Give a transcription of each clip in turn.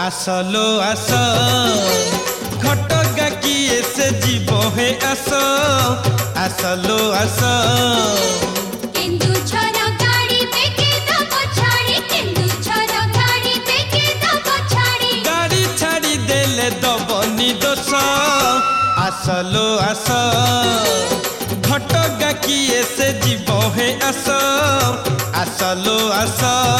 आसलो आस घटगा किए से जीव हे आस आसलो आस गाड़ी छाड़ी देले दबनी दोष आसलो आस घटगा किए से जीव हे आस आसलो आस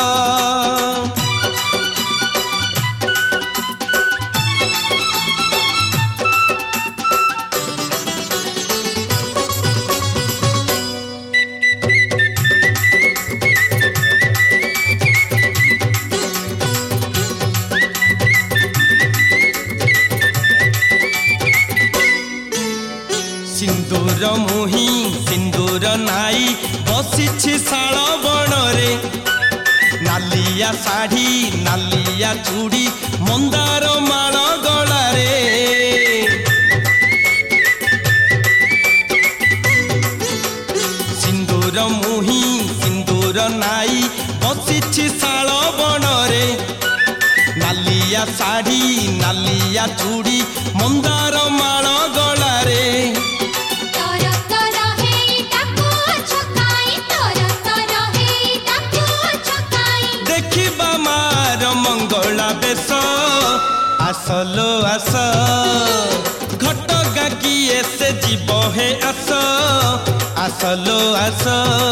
सिंदूर मुही सिंदूर नाई बसी शाल बणरे नालिया शाढ़ी नालिया चूड़ी मंदार माल गलारे सिंदूर मुही सिंदूर नाई बसी शाल बणरे नालिया शाढ़ी नालिया चूड़ी मंदार माल गलारे मंगला बेस आसलो आस घटगा किए से जीव हे आस आसलो आस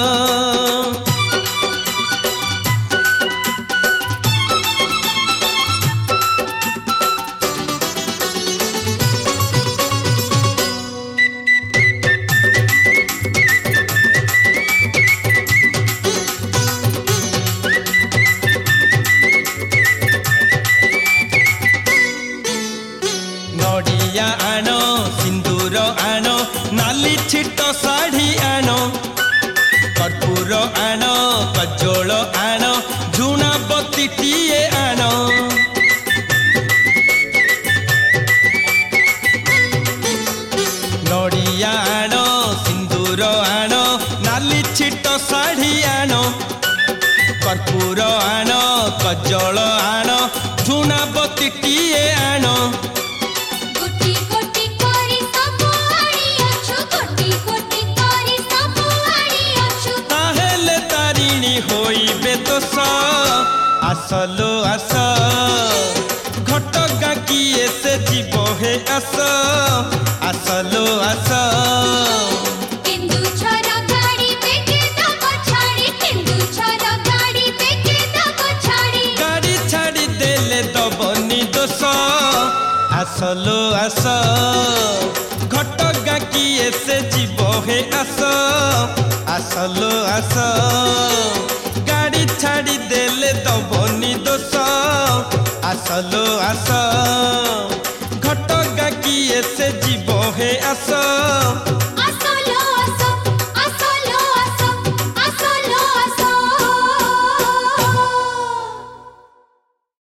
नड़िया आण सिंदूर आण नाली छिट शाढ़ी आण कर्पूर आण कजोल आण झुणा बतीटिए आण नड़िया आण सिंदूर आण नाली छिट शाढ़ी आण कर्पूर आण कजोल आण झुणा बतीटिए आण होइबे दोष आसलो आस घटगा किए से जीव हे आस आसलो आस गाड़ी छाड़ी देले दबनी दोष आसलो आस घटगा किए से जीव हे आस आसलो आस गाड़ी छाड़ी देले दबनी दोष आसलो आस घटगा किए से जीव हे आस।